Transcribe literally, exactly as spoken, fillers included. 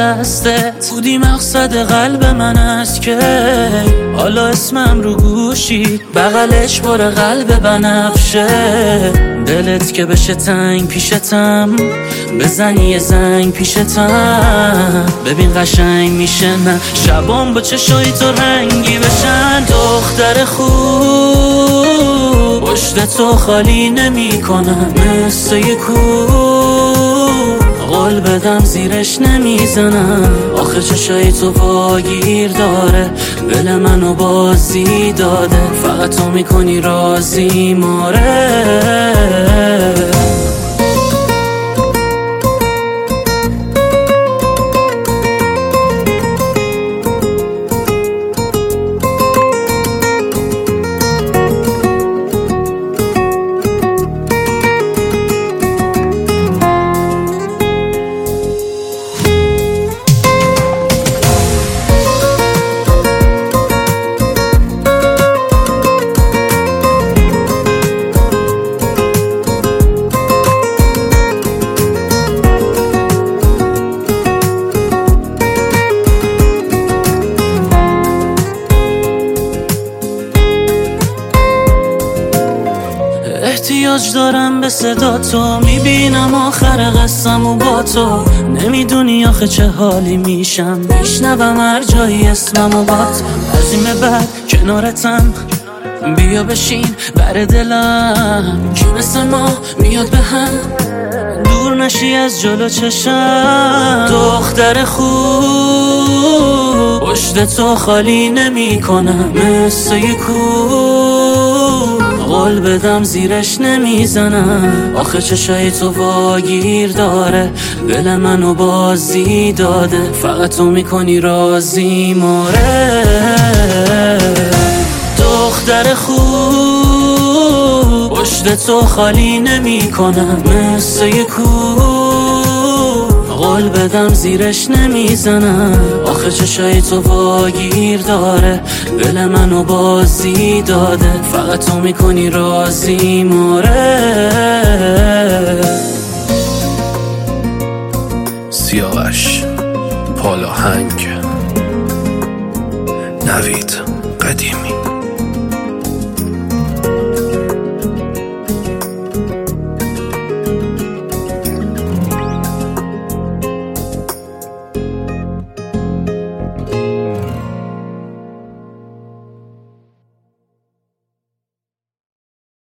دستت بودی مقصد قلب من است که حالا اسمم رو گوشی بغلش پر قلب بنفشه. دلت که بشه تنگ پیشتم بزنی یه زنگ پیشتم ببین قشنگ میشه نه شبام با چشای تو رنگی بشن. دختر خوب پشت تو خالی نمی کنم مثل یه کوه قول بدم زیرش نمیزنم. آخه چشای تو واگیر داره دل منو بازی داده فقط تو میکنی رازی ماره. احتیاج دارم به صدا تو میبینم آخر قصه‌مو با تو نمیدونی آخه چه حالی میشم میشنوم هر جایی اسممو با تو. از این به بعد کنارتم بیا بشین بر دلم که مثل ما میاد به هم دور نشی از جلو چشم. دختر خوب پشت تو خالی نمی کنم مثل یه کوه قول بدم زیرش نمیزنم. آخه چشای تو واگیر داره دل منو بازی داده فقط تو میکنی رازی ماره. دختر خوب پشت تو خالی نمی کنم مثل یه کوه قول بدم زیرش نمیزنم. آخه چشای تو واگیر داره دل منو بازی داده فقط تو میکنی رازی ماره. سیاوش پالاهنگ نوید قدیمی.